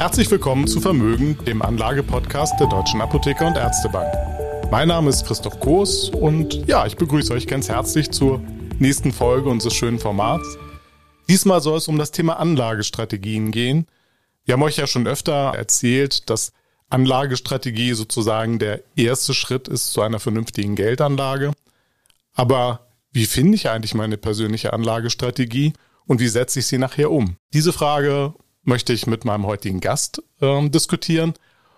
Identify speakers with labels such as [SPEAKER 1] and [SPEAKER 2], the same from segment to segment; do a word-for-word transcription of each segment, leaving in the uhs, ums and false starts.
[SPEAKER 1] Herzlich willkommen zu Vermögen, dem Anlage-Podcast der Deutschen Apotheker- und Ärztebank. Mein Name ist Christoph Koos und ja, ich begrüße euch ganz herzlich zur nächsten Folge unseres schönen Formats. Diesmal soll es um das Thema Anlagestrategien gehen. Wir haben euch ja schon öfter erzählt, dass Anlagestrategie sozusagen der erste Schritt ist zu einer vernünftigen Geldanlage. Aber wie finde ich eigentlich meine persönliche Anlagestrategie und wie setze ich sie nachher um? Diese Frage möchte ich mit meinem heutigen Gast äh, diskutieren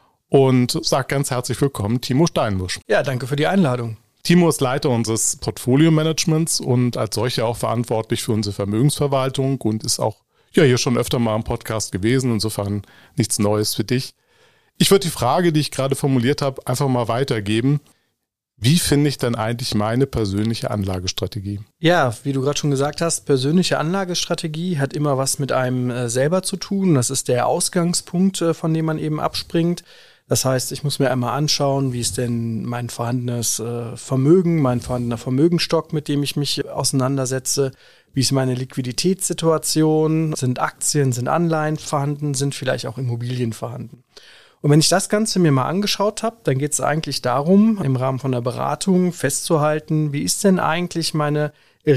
[SPEAKER 1] und sage ganz herzlich willkommen, Timo Steinbusch.
[SPEAKER 2] Ja, danke für die Einladung.
[SPEAKER 1] Timo ist Leiter unseres Portfolio-Managements und als solcher auch verantwortlich für unsere Vermögensverwaltung und ist auch ja hier schon öfter mal im Podcast gewesen, insofern nichts Neues für dich. Ich würde die Frage, die ich gerade formuliert habe, einfach mal weitergeben. Wie finde ich denn eigentlich meine persönliche Anlagestrategie?
[SPEAKER 2] Ja, wie du gerade schon gesagt hast, persönliche Anlagestrategie hat immer was mit einem äh, selber zu tun. Das ist der Ausgangspunkt, äh, von dem man eben abspringt. Das heißt, ich muss mir einmal anschauen, wie ist denn mein vorhandenes äh, Vermögen, mein vorhandener Vermögensstock, mit dem ich mich auseinandersetze. Wie ist meine Liquiditätssituation? Sind Aktien, sind Anleihen vorhanden, sind vielleicht auch Immobilien vorhanden? Und wenn ich das Ganze mir mal angeschaut habe, dann geht es eigentlich darum, im Rahmen von der Beratung festzuhalten, wie ist denn eigentlich meine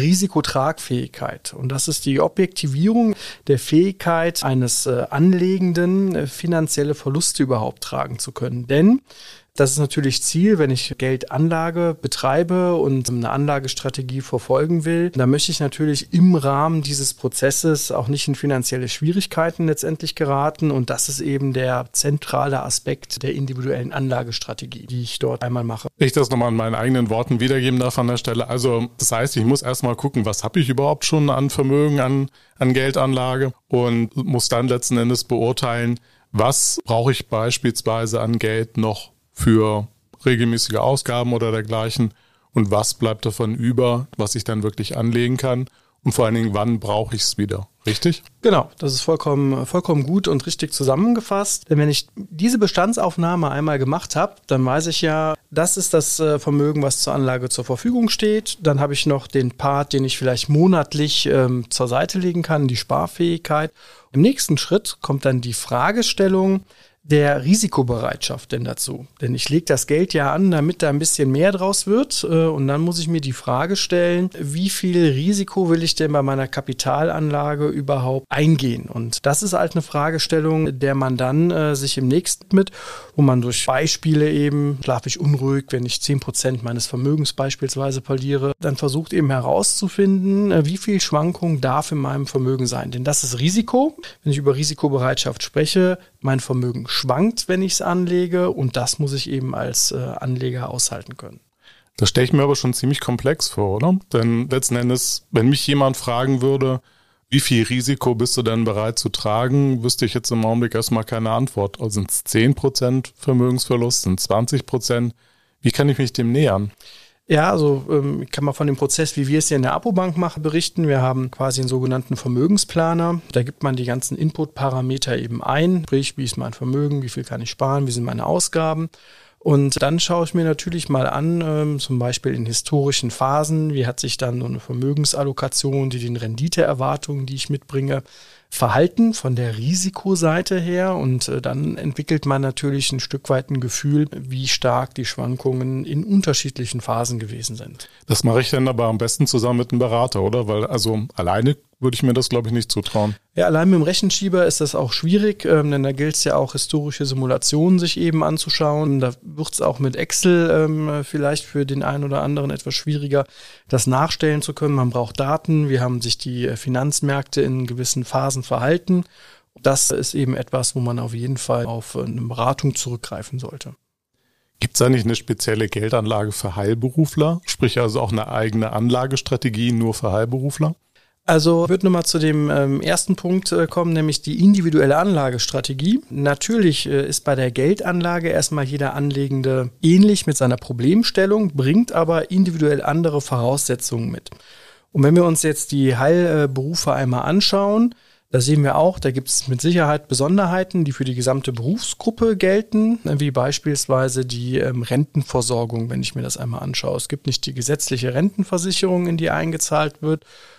[SPEAKER 2] Risikotragfähigkeit? Und das ist die Objektivierung der Fähigkeit eines äh, Anlegenden, äh, finanzielle Verluste überhaupt tragen zu können. Denn das ist natürlich Ziel, wenn ich Geldanlage betreibe und eine Anlagestrategie verfolgen will. Da möchte ich natürlich im Rahmen dieses Prozesses auch nicht in finanzielle Schwierigkeiten letztendlich geraten. Und das ist eben der zentrale Aspekt der individuellen Anlagestrategie, die ich dort einmal mache.
[SPEAKER 1] Ich das nochmal in meinen eigenen Worten wiedergeben darf an der Stelle. Also das heißt, ich muss erstmal gucken, was habe ich überhaupt schon an Vermögen, an, an Geldanlage und muss dann letzten Endes beurteilen, was brauche ich beispielsweise an Geld noch für regelmäßige Ausgaben oder dergleichen und was bleibt davon über, was ich dann wirklich anlegen kann und vor allen Dingen, wann brauche ich es wieder, richtig?
[SPEAKER 2] Genau, das ist vollkommen, vollkommen gut und richtig zusammengefasst. Denn wenn ich diese Bestandsaufnahme einmal gemacht habe, dann weiß ich ja, das ist das Vermögen, was zur Anlage zur Verfügung steht. Dann habe ich noch den Part, den ich vielleicht monatlich ähm, zur Seite legen kann, die Sparfähigkeit. Im nächsten Schritt kommt dann die Fragestellung der Risikobereitschaft denn dazu. Denn ich lege das Geld ja an, damit da ein bisschen mehr draus wird. Und dann muss ich mir die Frage stellen, wie viel Risiko will ich denn bei meiner Kapitalanlage überhaupt eingehen? Und das ist halt eine Fragestellung, der man dann äh, sich im nächsten mit, wo man durch Beispiele eben, schlafe ich unruhig, wenn ich zehn Prozent meines Vermögens beispielsweise verliere, dann versucht eben herauszufinden, äh, wie viel Schwankung darf in meinem Vermögen sein. Denn das ist Risiko. Wenn ich über Risikobereitschaft spreche, mein Vermögen schwankt, wenn ich es anlege und das muss ich eben als äh, Anleger aushalten können.
[SPEAKER 1] Das stelle ich mir aber schon ziemlich komplex vor, oder? Denn letzten Endes, wenn mich jemand fragen würde, wie viel Risiko bist du denn bereit zu tragen, wüsste ich jetzt im Augenblick erstmal keine Antwort. Also sind es zehn Prozent Vermögensverlust, sind es zwanzig Prozent? Wie kann ich mich dem nähern?
[SPEAKER 2] Ja, also ähm, ich kann mal von dem Prozess, wie wir es hier in der Apobank machen, berichten. Wir haben quasi einen sogenannten Vermögensplaner. Da gibt man die ganzen Input-Parameter eben ein, sprich, wie ist mein Vermögen, wie viel kann ich sparen, wie sind meine Ausgaben. Und dann schaue ich mir natürlich mal an, ähm, zum Beispiel in historischen Phasen, wie hat sich dann so eine Vermögensallokation, die den Renditeerwartungen, die ich mitbringe, verhalten von der Risikoseite her und äh, dann entwickelt man natürlich ein Stück weit ein Gefühl, wie stark die Schwankungen in unterschiedlichen Phasen gewesen sind.
[SPEAKER 1] Das mache ich dann aber am besten zusammen mit einem Berater, oder? Weil also alleine würde ich mir das, glaube ich, nicht zutrauen.
[SPEAKER 2] Ja, allein mit dem Rechenschieber ist das auch schwierig, ähm, denn da gilt es ja auch, historische Simulationen sich eben anzuschauen. Da wird es auch mit Excel ähm, vielleicht für den einen oder anderen etwas schwieriger, das nachstellen zu können. Man braucht Daten. Wir haben sich die Finanzmärkte in gewissen Phasen verhalten. Das ist eben etwas, wo man auf jeden Fall auf eine Beratung zurückgreifen sollte.
[SPEAKER 1] Gibt es eigentlich eine spezielle Geldanlage für Heilberufler? Sprich also auch eine eigene Anlagestrategie nur für Heilberufler?
[SPEAKER 2] Also ich würde nochmal zu dem ähm, ersten Punkt äh, kommen, nämlich die individuelle Anlagestrategie. Natürlich äh, ist bei der Geldanlage erstmal jeder Anlegende ähnlich mit seiner Problemstellung, bringt aber individuell andere Voraussetzungen mit. Und wenn wir uns jetzt die Heilberufe einmal anschauen, da sehen wir auch, da gibt es mit Sicherheit Besonderheiten, die für die gesamte Berufsgruppe gelten, wie beispielsweise die ähm, Rentenversorgung, wenn ich mir das einmal anschaue. Es gibt nicht die gesetzliche Rentenversicherung, in die eingezahlt wird,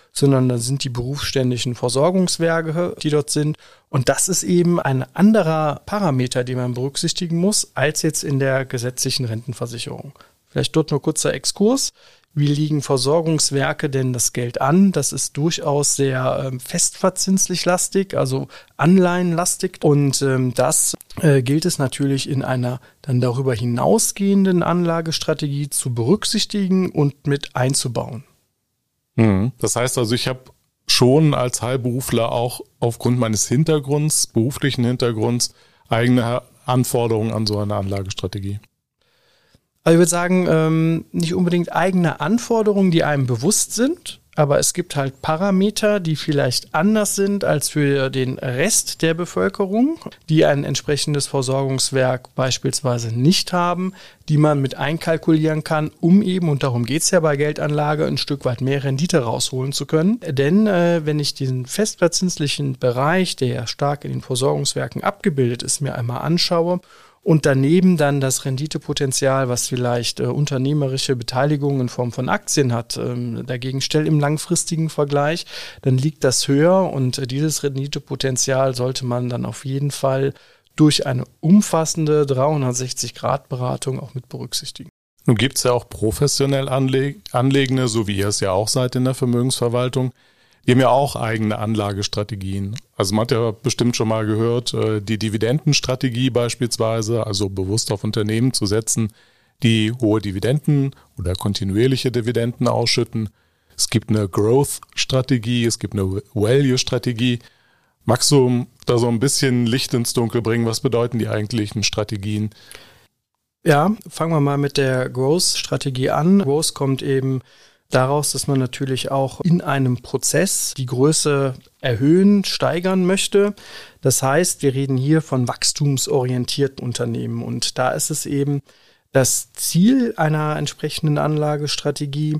[SPEAKER 2] sondern da sind die berufsständischen Versorgungswerke, die dort sind. Und das ist eben ein anderer Parameter, den man berücksichtigen muss, als jetzt in der gesetzlichen Rentenversicherung. Vielleicht dort nur kurzer Exkurs. Wie liegen Versorgungswerke denn das Geld an? Das ist durchaus sehr ähm, festverzinslich lastig, also anleihenlastig. Und ähm, das äh, gilt es natürlich in einer dann darüber hinausgehenden Anlagestrategie zu berücksichtigen und mit einzubauen.
[SPEAKER 1] Mhm. Das heißt also, ich habe schon als Heilberufler auch aufgrund meines Hintergrunds, beruflichen Hintergrunds, eigene Anforderungen an so eine Anlagestrategie.
[SPEAKER 2] Also ich würde sagen, ähm, nicht unbedingt eigene Anforderungen, die einem bewusst sind, aber es gibt halt Parameter, die vielleicht anders sind als für den Rest der Bevölkerung, die ein entsprechendes Versorgungswerk beispielsweise nicht haben, die man mit einkalkulieren kann, um eben, und darum geht es ja bei Geldanlage, ein Stück weit mehr Rendite rausholen zu können. Denn äh, wenn ich diesen festverzinslichen Bereich, der ja stark in den Versorgungswerken abgebildet ist, mir einmal anschaue, und daneben dann das Renditepotenzial, was vielleicht äh, unternehmerische Beteiligung in Form von Aktien hat, ähm, dagegen stelle im langfristigen Vergleich, dann liegt das höher und äh, dieses Renditepotenzial sollte man dann auf jeden Fall durch eine umfassende dreihundertsechzig Grad Beratung auch mit berücksichtigen.
[SPEAKER 1] Nun gibt es ja auch professionell Anleg- Anlegende, so wie ihr es ja auch seid in der Vermögensverwaltung. Die haben ja auch eigene Anlagestrategien. Also man hat ja bestimmt schon mal gehört, die Dividendenstrategie beispielsweise, also bewusst auf Unternehmen zu setzen, die hohe Dividenden oder kontinuierliche Dividenden ausschütten. Es gibt eine Growth-Strategie, es gibt eine Value-Strategie. Magst du da so ein bisschen Licht ins Dunkel bringen? Was bedeuten die eigentlichen Strategien?
[SPEAKER 2] Ja, fangen wir mal mit der Growth-Strategie an. Growth kommt eben daraus, dass man natürlich auch in einem Prozess die Größe erhöhen, steigern möchte. Das heißt, wir reden hier von wachstumsorientierten Unternehmen. Und da ist es eben das Ziel einer entsprechenden Anlagestrategie,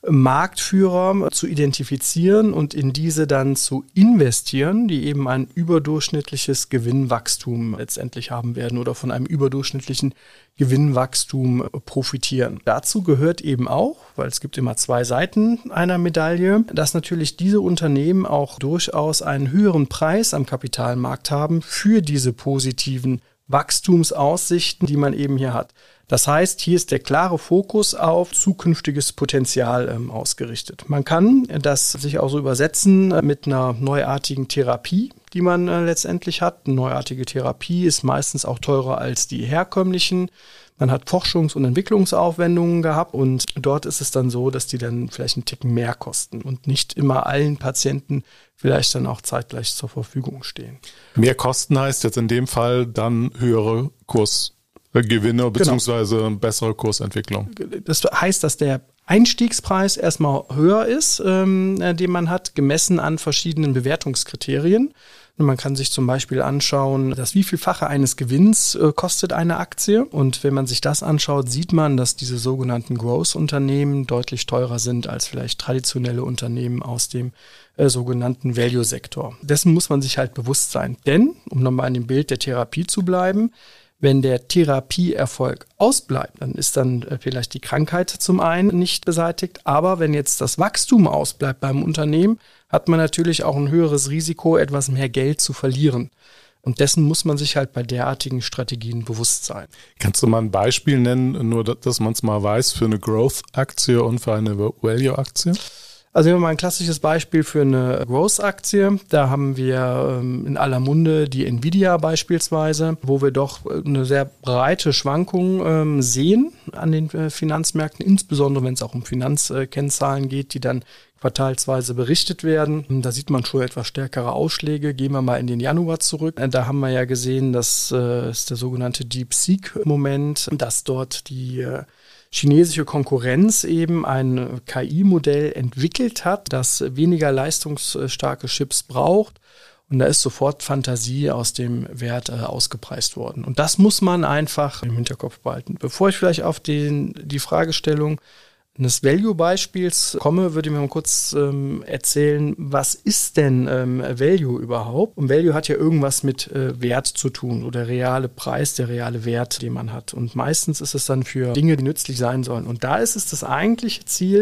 [SPEAKER 2] Marktführer zu identifizieren und in diese dann zu investieren, die eben ein überdurchschnittliches Gewinnwachstum letztendlich haben werden oder von einem überdurchschnittlichen Gewinnwachstum profitieren. Dazu gehört eben auch, weil es gibt immer zwei Seiten einer Medaille, dass natürlich diese Unternehmen auch durchaus einen höheren Preis am Kapitalmarkt haben für diese positiven Wachstumsaussichten, die man eben hier hat. Das heißt, hier ist der klare Fokus auf zukünftiges Potenzial ähm, ausgerichtet. Man kann das sich auch so übersetzen mit einer neuartigen Therapie, die man äh, letztendlich hat. Eine neuartige Therapie ist meistens auch teurer als die herkömmlichen. Man hat Forschungs- und Entwicklungsaufwendungen gehabt und dort ist es dann so, dass die dann vielleicht einen Ticken mehr kosten und nicht immer allen Patienten vielleicht dann auch zeitgleich zur Verfügung stehen.
[SPEAKER 1] Mehr Kosten heißt jetzt in dem Fall dann höhere Kursgewinne bzw. Genau. Bessere Kursentwicklung.
[SPEAKER 2] Das heißt, dass der Einstiegspreis erstmal höher ist, ähm, den man hat, gemessen an verschiedenen Bewertungskriterien. Man kann sich zum Beispiel anschauen, dass wie vielfache eines Gewinns äh, kostet eine Aktie. Und wenn man sich das anschaut, sieht man, dass diese sogenannten Growth-Unternehmen deutlich teurer sind als vielleicht traditionelle Unternehmen aus dem äh, sogenannten Value-Sektor. Dessen muss man sich halt bewusst sein. Denn, um nochmal an dem Bild der Therapie zu bleiben, wenn der Therapieerfolg ausbleibt, dann ist dann vielleicht die Krankheit zum einen nicht beseitigt. Aber wenn jetzt das Wachstum ausbleibt beim Unternehmen, hat man natürlich auch ein höheres Risiko, etwas mehr Geld zu verlieren. Und dessen muss man sich halt bei derartigen Strategien bewusst sein.
[SPEAKER 1] Kannst du mal ein Beispiel nennen, nur dass man es mal weiß, für eine Growth-Aktie und für eine Value-Aktie?
[SPEAKER 2] Also nehmen wir mal ein klassisches Beispiel für eine Growth-Aktie. Da haben wir ähm, in aller Munde die Nvidia beispielsweise, wo wir doch eine sehr breite Schwankung ähm, sehen an den äh, Finanzmärkten, insbesondere wenn es auch um Finanzkennzahlen äh, geht, die dann quartalsweise berichtet werden. Da sieht man schon etwas stärkere Ausschläge. Gehen wir mal in den Januar zurück. Da haben wir ja gesehen, das äh, ist der sogenannte DeepSeek-Moment, dass dort die äh, chinesische Konkurrenz eben ein K I-Modell entwickelt hat, das weniger leistungsstarke Chips braucht. Und da ist sofort Fantasie aus dem Wert äh, ausgepreist worden. Und das muss man einfach im Hinterkopf behalten. Bevor ich vielleicht auf den, die Fragestellung eines Value-Beispiels komme, würde ich mir mal kurz ähm, erzählen, was ist denn ähm, Value überhaupt? Und Value hat ja irgendwas mit äh, Wert zu tun oder reale Preis, der reale Wert, den man hat. Und meistens ist es dann für Dinge, die nützlich sein sollen. Und da ist es das eigentliche Ziel,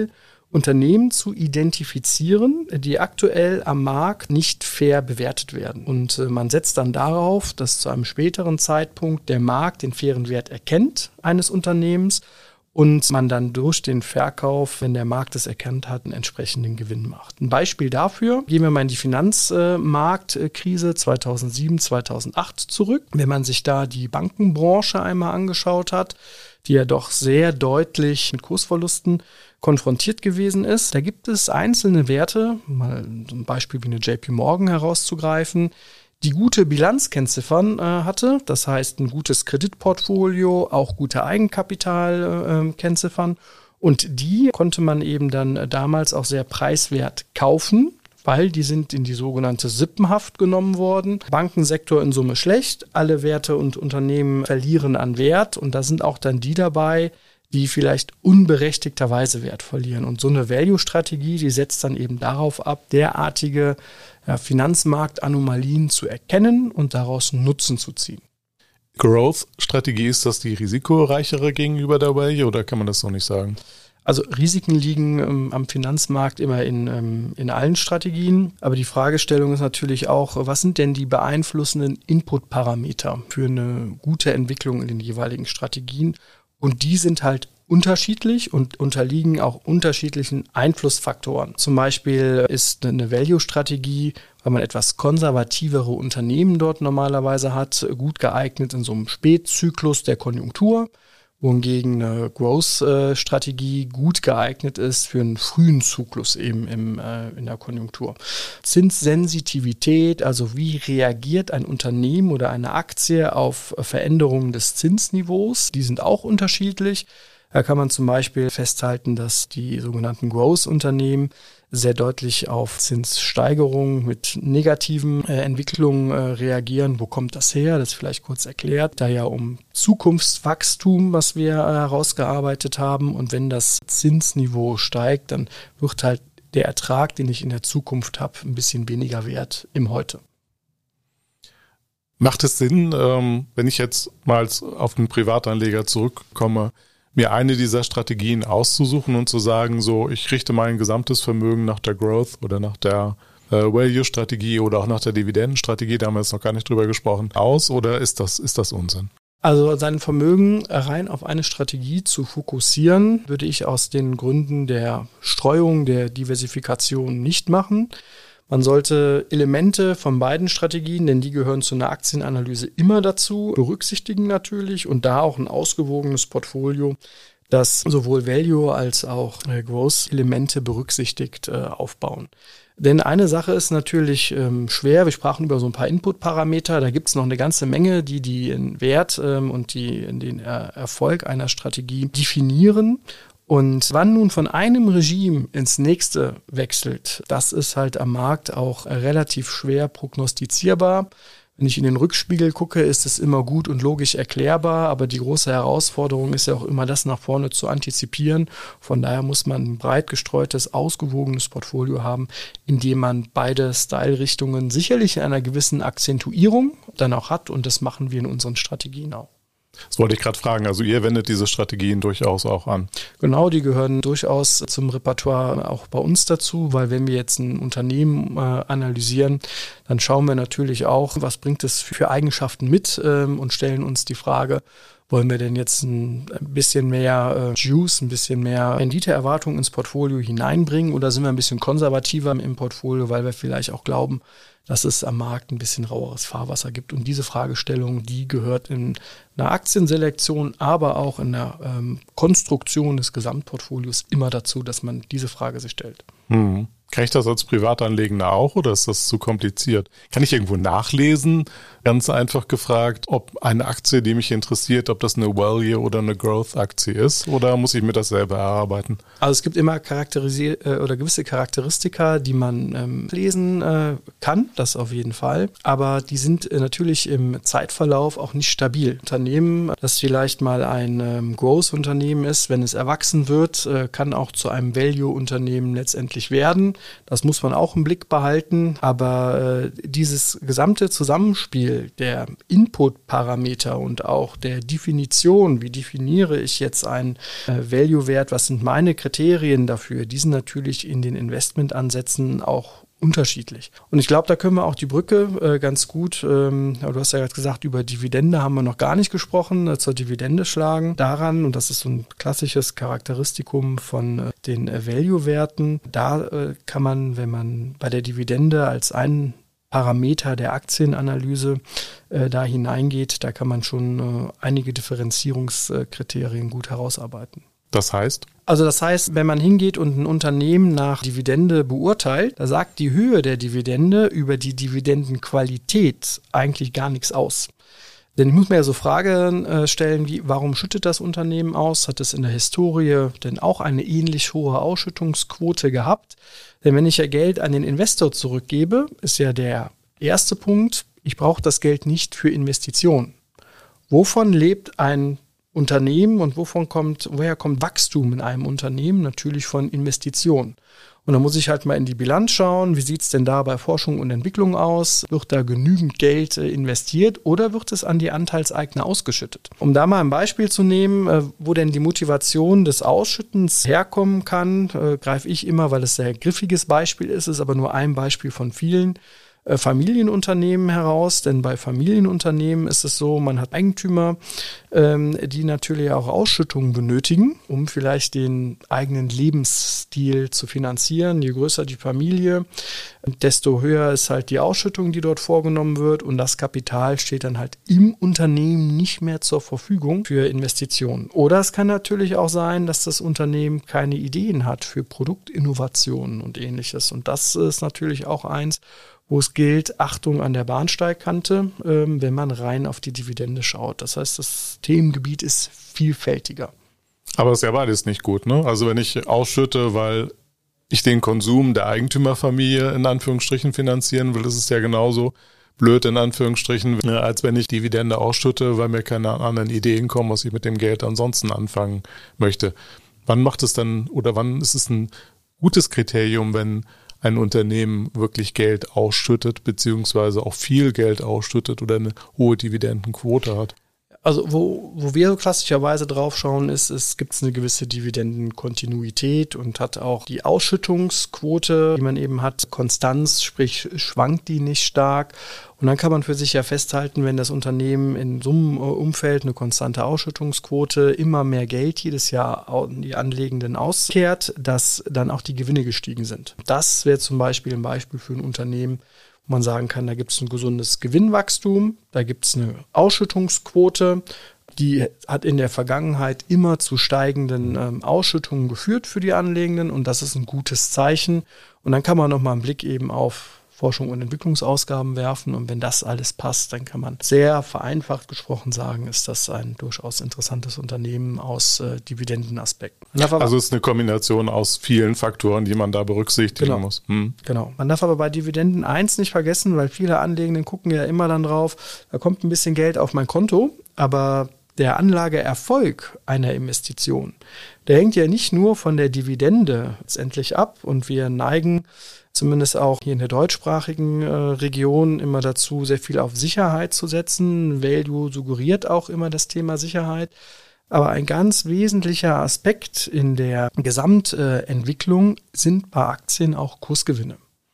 [SPEAKER 2] Unternehmen zu identifizieren, die aktuell am Markt nicht fair bewertet werden. Und äh, man setzt dann darauf, dass zu einem späteren Zeitpunkt der Markt den fairen Wert erkennt eines Unternehmens und man dann durch den Verkauf, wenn der Markt es erkannt hat, einen entsprechenden Gewinn macht. Ein Beispiel dafür, gehen wir mal in die Finanzmarktkrise zweitausendsieben, zweitausendacht zurück. Wenn man sich da die Bankenbranche einmal angeschaut hat, die ja doch sehr deutlich mit Kursverlusten konfrontiert gewesen ist. Da gibt es einzelne Werte, mal ein Beispiel wie eine J P Morgan herauszugreifen, die gute Bilanzkennziffern äh, hatte, das heißt ein gutes Kreditportfolio, auch gute Eigenkapitalkennziffern. Äh, und die konnte man eben dann äh, damals auch sehr preiswert kaufen, weil die sind in die sogenannte Sippenhaft genommen worden. Bankensektor in Summe schlecht, alle Werte und Unternehmen verlieren an Wert und da sind auch dann die dabei, die vielleicht unberechtigterweise Wert verlieren. Und so eine Value-Strategie, die setzt dann eben darauf ab, derartige ja, Finanzmarktanomalien zu erkennen und daraus Nutzen zu ziehen.
[SPEAKER 1] Growth-Strategie, ist das die risikoreichere gegenüber der Value oder kann man das so nicht sagen?
[SPEAKER 2] Also Risiken liegen ähm, am Finanzmarkt immer in, ähm, in allen Strategien. Aber die Fragestellung ist natürlich auch, was sind denn die beeinflussenden Input-Parameter für eine gute Entwicklung in den jeweiligen Strategien? Und die sind halt unterschiedlich und unterliegen auch unterschiedlichen Einflussfaktoren. Zum Beispiel ist eine Value-Strategie, weil man etwas konservativere Unternehmen dort normalerweise hat, gut geeignet in so einem Spätzyklus der Konjunktur, wohingegen eine Growth-Strategie gut geeignet ist für einen frühen Zyklus eben im, äh, in der Konjunktur. Zinssensitivität, also wie reagiert ein Unternehmen oder eine Aktie auf Veränderungen des Zinsniveaus, die sind auch unterschiedlich. Da kann man zum Beispiel festhalten, dass die sogenannten Growth-Unternehmen sehr deutlich auf Zinssteigerungen mit negativen äh, Entwicklungen äh, reagieren. Wo kommt das her? Das ist vielleicht kurz erklärt. Da ja um Zukunftswachstum, was wir äh, herausgearbeitet haben. Und wenn das Zinsniveau steigt, dann wird halt der Ertrag, den ich in der Zukunft habe, ein bisschen weniger wert im Heute.
[SPEAKER 1] Macht es Sinn, ähm, wenn ich jetzt mal auf den Privatanleger zurückkomme, mir eine dieser Strategien auszusuchen und zu sagen, so, ich richte mein gesamtes Vermögen nach der Growth oder nach der äh, Value-Strategie oder auch nach der Dividendenstrategie, da haben wir jetzt noch gar nicht drüber gesprochen, aus, oder ist das, ist das Unsinn?
[SPEAKER 2] Also sein Vermögen rein auf eine Strategie zu fokussieren, würde ich aus den Gründen der Streuung, der Diversifikation nicht machen. Man sollte Elemente von beiden Strategien, denn die gehören zu einer Aktienanalyse immer dazu, berücksichtigen natürlich und da auch ein ausgewogenes Portfolio, das sowohl Value als auch äh, Growth-Elemente berücksichtigt, äh, aufbauen. Denn eine Sache ist natürlich ähm, schwer, wir sprachen über so ein paar Input-Parameter, da gibt es noch eine ganze Menge, die den Wert ähm, und die, den äh, Erfolg einer Strategie definieren. Und wann nun von einem Regime ins nächste wechselt, das ist halt am Markt auch relativ schwer prognostizierbar. Wenn ich in den Rückspiegel gucke, ist es immer gut und logisch erklärbar, aber die große Herausforderung ist ja auch immer, das nach vorne zu antizipieren. Von daher muss man ein breit gestreutes, ausgewogenes Portfolio haben, in dem man beide Style-Richtungen sicherlich in einer gewissen Akzentuierung dann auch hat und das machen wir in unseren Strategien auch.
[SPEAKER 1] Das wollte ich gerade fragen. Also ihr wendet diese Strategien durchaus auch an.
[SPEAKER 2] Genau, die gehören durchaus zum Repertoire auch bei uns dazu, weil wenn wir jetzt ein Unternehmen äh, analysieren, dann schauen wir natürlich auch, was bringt es für Eigenschaften mit ähm, und stellen uns die Frage, wollen wir denn jetzt ein bisschen mehr äh, Juice, ein bisschen mehr Renditeerwartung ins Portfolio hineinbringen oder sind wir ein bisschen konservativer im Portfolio, weil wir vielleicht auch glauben, dass es am Markt ein bisschen raueres Fahrwasser gibt. Und diese Fragestellung, die gehört in einer Aktienselektion, aber auch in der ähm, Konstruktion des Gesamtportfolios immer dazu, dass man diese Frage sich stellt.
[SPEAKER 1] Hm. Kann ich das als Privatanlegender auch oder ist das zu kompliziert? Kann ich irgendwo nachlesen? Ganz einfach gefragt, ob eine Aktie, die mich interessiert, ob das eine Value oder eine Growth-Aktie ist oder muss ich mir das selber erarbeiten?
[SPEAKER 2] Also es gibt immer charakterisi- äh, oder gewisse Charakteristika, die man ähm, lesen äh, kann, das auf jeden Fall. Aber die sind äh, natürlich im Zeitverlauf auch nicht stabil. Unternehmen, das vielleicht mal ein ähm, Growth-Unternehmen ist, wenn es erwachsen wird, äh, kann auch zu einem Value-Unternehmen letztendlich werden. Das muss man auch im Blick behalten. Aber äh, dieses gesamte Zusammenspiel der Input-Parameter und auch der Definition, wie definiere ich jetzt einen äh, Value-Wert, was sind meine Kriterien dafür, die sind natürlich in den Investmentansätzen auch unterschiedlich. Und ich glaube, da können wir auch die Brücke äh, ganz gut, ähm, du hast ja gerade gesagt, über Dividende haben wir noch gar nicht gesprochen, äh, zur Dividende schlagen. Daran, und das ist so ein klassisches Charakteristikum von äh, den äh, Value-Werten, da äh, kann man, wenn man bei der Dividende als einen Parameter der Aktienanalyse äh, da hineingeht, da kann man schon äh, einige Differenzierungskriterien gut herausarbeiten.
[SPEAKER 1] Das heißt?
[SPEAKER 2] Also das heißt, wenn man hingeht und ein Unternehmen nach Dividende beurteilt, da sagt die Höhe der Dividende über die Dividendenqualität eigentlich gar nichts aus. Denn ich muss mir ja so Fragen äh, stellen, wie, warum schüttet das Unternehmen aus? Hat es in der Historie denn auch eine ähnlich hohe Ausschüttungsquote gehabt? Denn wenn ich ja Geld an den Investor zurückgebe, ist ja der erste Punkt, ich brauche das Geld nicht für Investitionen. Wovon lebt ein Unternehmen und wovon kommt, woher kommt Wachstum in einem Unternehmen? Natürlich von Investitionen. Und da muss ich halt mal in die Bilanz schauen, wie sieht es denn da bei Forschung und Entwicklung aus? Wird da genügend Geld äh, investiert oder wird es an die Anteilseigner ausgeschüttet? Um da mal ein Beispiel zu nehmen, äh, wo denn die Motivation des Ausschüttens herkommen kann, äh, greife ich immer, weil es ein sehr griffiges Beispiel ist, ist aber nur ein Beispiel von vielen, Familienunternehmen heraus, denn bei Familienunternehmen ist es so, man hat Eigentümer, ähm, die natürlich auch Ausschüttungen benötigen, um vielleicht den eigenen Lebensstil zu finanzieren. Je größer die Familie, desto höher ist halt die Ausschüttung, die dort vorgenommen wird, und das Kapital steht dann halt im Unternehmen nicht mehr zur Verfügung für Investitionen. Oder es kann natürlich auch sein, dass das Unternehmen keine Ideen hat für Produktinnovationen und Ähnliches, und das ist natürlich auch eins, wo es gilt, Achtung an der Bahnsteigkante, ähm, wenn man rein auf die Dividende schaut. Das heißt, das Themengebiet ist vielfältiger.
[SPEAKER 1] Aber ist ja beides nicht gut, ne? Also wenn ich ausschütte, weil ich den Konsum der Eigentümerfamilie in Anführungsstrichen finanzieren will, ist es ja genauso blöd in Anführungsstrichen, als wenn ich Dividende ausschütte, weil mir keine anderen Ideen kommen, was ich mit dem Geld ansonsten anfangen möchte. Wann macht es dann, oder wann ist es ein gutes Kriterium, wenn ein Unternehmen wirklich Geld ausschüttet, beziehungsweise auch viel Geld ausschüttet oder eine hohe Dividendenquote hat?
[SPEAKER 2] Also wo, wo wir klassischerweise drauf schauen, ist, es gibt eine gewisse Dividendenkontinuität und hat auch die Ausschüttungsquote, die man eben hat, Konstanz, sprich schwankt die nicht stark. Und dann kann man für sich ja festhalten, wenn das Unternehmen in so einem Umfeld eine konstante Ausschüttungsquote, immer mehr Geld jedes Jahr die Anlegenden auskehrt, dass dann auch die Gewinne gestiegen sind. Das wäre zum Beispiel ein Beispiel für ein Unternehmen, wo man sagen kann, da gibt es ein gesundes Gewinnwachstum, da gibt es eine Ausschüttungsquote, die hat in der Vergangenheit immer zu steigenden ähm, Ausschüttungen geführt für die Anlegenden, und das ist ein gutes Zeichen. Und dann kann man nochmal einen Blick eben auf Forschung und Entwicklungsausgaben werfen, und wenn das alles passt, dann kann man sehr vereinfacht gesprochen sagen, ist das ein durchaus interessantes Unternehmen aus äh, Dividendenaspekten.
[SPEAKER 1] Also es ist eine Kombination aus vielen Faktoren, die man da berücksichtigen
[SPEAKER 2] genau.
[SPEAKER 1] muss. Hm.
[SPEAKER 2] Genau. Man darf aber bei Dividenden eins nicht vergessen, weil viele Anlegenden gucken ja immer dann drauf, da kommt ein bisschen Geld auf mein Konto, aber der Anlageerfolg einer Investition, der hängt ja nicht nur von der Dividende letztendlich ab, und wir neigen zumindest auch hier in der deutschsprachigen äh, Region immer dazu, sehr viel auf Sicherheit zu setzen. Value suggeriert auch immer das Thema Sicherheit. Aber ein ganz wesentlicher Aspekt in der Gesamtentwicklung äh, sind bei Aktien auch Kursgewinne.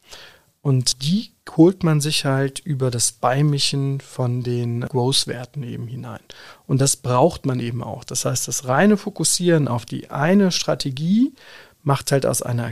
[SPEAKER 2] Und die holt man sich halt über das Beimischen von den Growth-Werten eben hinein. Und das braucht man eben auch. Das heißt, das reine Fokussieren auf die eine Strategie macht halt aus einer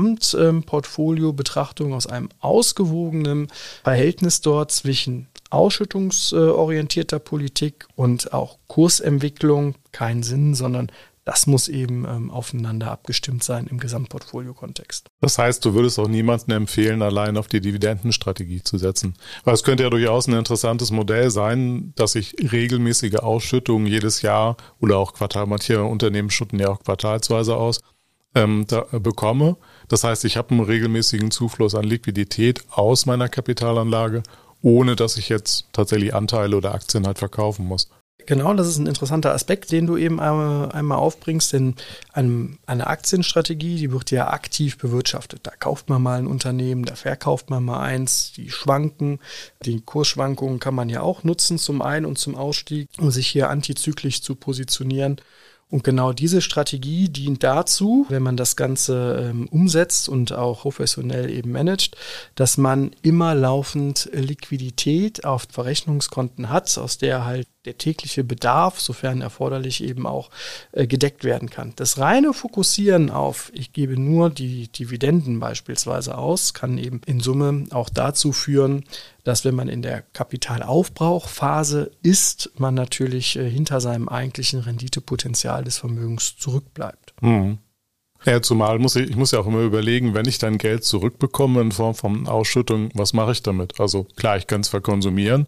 [SPEAKER 2] Gesamtportfolio-Betrachtung, aus einem ausgewogenen Verhältnis dort zwischen ausschüttungsorientierter Politik und auch Kursentwicklung keinen Sinn, sondern das muss eben ähm, aufeinander abgestimmt sein im Gesamtportfolio-Kontext.
[SPEAKER 1] Das heißt, du würdest auch niemandem empfehlen, allein auf die Dividendenstrategie zu setzen. Weil es könnte ja durchaus ein interessantes Modell sein, dass ich regelmäßige Ausschüttungen jedes Jahr oder auch Quartal, manche Unternehmen schütten ja auch quartalsweise aus, ähm, da, äh, bekomme. Das heißt, ich habe einen regelmäßigen Zufluss an Liquidität aus meiner Kapitalanlage, ohne dass ich jetzt tatsächlich Anteile oder Aktien halt verkaufen muss.
[SPEAKER 2] Genau, das ist ein interessanter Aspekt, den du eben einmal, einmal aufbringst, denn eine, eine Aktienstrategie, die wird ja aktiv bewirtschaftet. Da kauft man mal ein Unternehmen, da verkauft man mal eins, die schwanken, die Kursschwankungen kann man ja auch nutzen zum Ein- und zum Ausstieg, um sich hier antizyklisch zu positionieren. Und genau diese Strategie dient dazu, wenn man das Ganze ähm, umsetzt und auch professionell eben managt, dass man immer laufend Liquidität auf Verrechnungskonten hat, aus der halt der tägliche Bedarf, sofern erforderlich, eben auch äh, gedeckt werden kann. Das reine Fokussieren auf, ich gebe nur die Dividenden beispielsweise aus, kann eben in Summe auch dazu führen, dass wenn man in der Kapitalaufbrauchphase ist, man natürlich äh, hinter seinem eigentlichen Renditepotenzial des Vermögens zurückbleibt.
[SPEAKER 1] Mhm. Ja, zumal muss ich, ich muss ja auch immer überlegen, wenn ich dann Geld zurückbekomme in Form von Ausschüttung, was mache ich damit? Also klar, ich kann es verkonsumieren,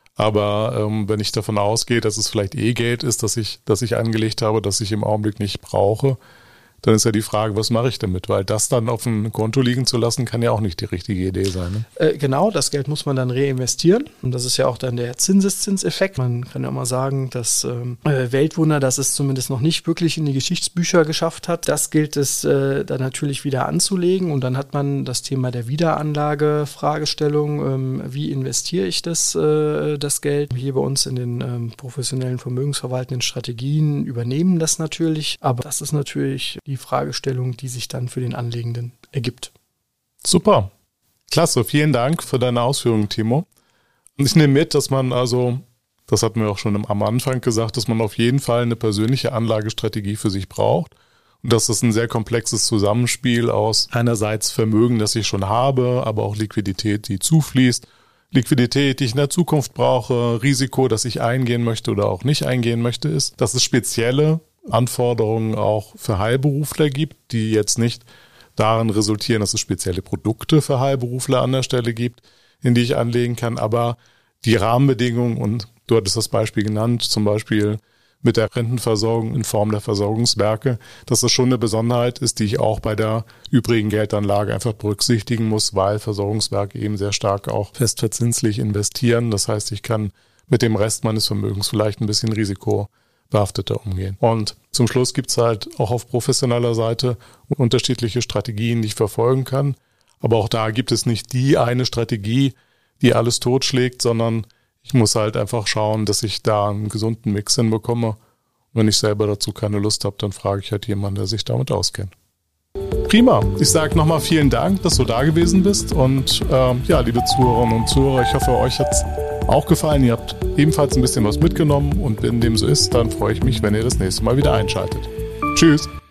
[SPEAKER 1] aber ähm, wenn ich davon ausgehe, dass es vielleicht eh Geld ist, das ich, das ich angelegt habe, das ich im Augenblick nicht brauche, dann ist ja die Frage, was mache ich damit? Weil das dann auf dem Konto liegen zu lassen, kann ja auch nicht die richtige Idee sein. Ne?
[SPEAKER 2] Äh, genau, das Geld muss man dann reinvestieren. Und das ist ja auch dann der Zinseszinseffekt. Man kann ja mal sagen, dass ähm, Weltwunder, das es zumindest noch nicht wirklich in die Geschichtsbücher geschafft hat, das gilt es äh, dann natürlich wieder anzulegen. Und dann hat man das Thema der Wiederanlage-Fragestellung. Ähm, wie investiere ich das, äh, das Geld? Hier bei uns in den ähm, professionellen vermögensverwaltenden Strategien übernehmen das natürlich. Aber das ist natürlich die Fragestellung, die sich dann für den Anlegenden ergibt.
[SPEAKER 1] Super. Klasse. Vielen Dank für deine Ausführungen, Timo. Und ich nehme mit, dass man also, das hatten wir auch schon am Anfang gesagt, dass man auf jeden Fall eine persönliche Anlagestrategie für sich braucht und dass das ein sehr komplexes Zusammenspiel aus einerseits Vermögen, das ich schon habe, aber auch Liquidität, die zufließt, Liquidität, die ich in der Zukunft brauche, Risiko, das ich eingehen möchte oder auch nicht eingehen möchte, ist, dass es spezielle Anforderungen auch für Heilberufler gibt, die jetzt nicht darin resultieren, dass es spezielle Produkte für Heilberufler an der Stelle gibt, in die ich anlegen kann, aber die Rahmenbedingungen, und du hattest das Beispiel genannt, zum Beispiel mit der Rentenversorgung in Form der Versorgungswerke, dass das schon eine Besonderheit ist, die ich auch bei der übrigen Geldanlage einfach berücksichtigen muss, weil Versorgungswerke eben sehr stark auch festverzinslich investieren. Das heißt, ich kann mit dem Rest meines Vermögens vielleicht ein bisschen risikobehafteter umgehen. Und zum Schluss gibt es halt auch auf professioneller Seite unterschiedliche Strategien, die ich verfolgen kann. Aber auch da gibt es nicht die eine Strategie, die alles totschlägt, sondern ich muss halt einfach schauen, dass ich da einen gesunden Mix hinbekomme. Und wenn ich selber dazu keine Lust habe, dann frage ich halt jemanden, der sich damit auskennt. Prima. Ich sage nochmal vielen Dank, dass du da gewesen bist. Und äh, ja, liebe Zuhörerinnen und Zuhörer, ich hoffe, euch hat es auch gefallen. Ihr habt ebenfalls ein bisschen was mitgenommen. Und wenn dem so ist, dann freue ich mich, wenn ihr das nächste Mal wieder einschaltet. Tschüss.